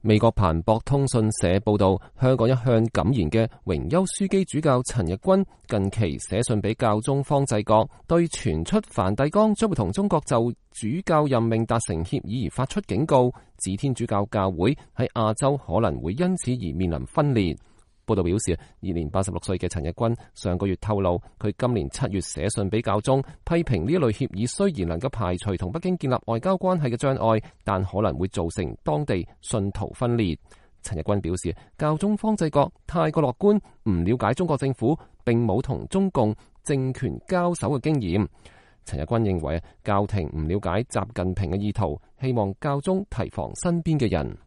美國彭博通訊社報道，香港一向敢言嘅榮休樞機主教陳日君近期寫信俾教宗方濟各，對傳出梵蒂岡將會同中國就主教任命達成協議而發出警告，指天主教教會喺亞洲可能會因此而面臨分裂。報道表示，現年86歲嘅陳日君上個月透露，佢今年7月寫信俾教宗，批評呢一類協議雖然能夠排除同北京建立外交關係嘅障礙，但可能會造成當地信徒分裂。陳日君表示，教宗方濟各太過樂觀，唔了解中國政府，並冇同中共政權交手嘅經驗。陳日君認為，教廷唔了解習近平嘅意圖，希望教宗提防身邊嘅人。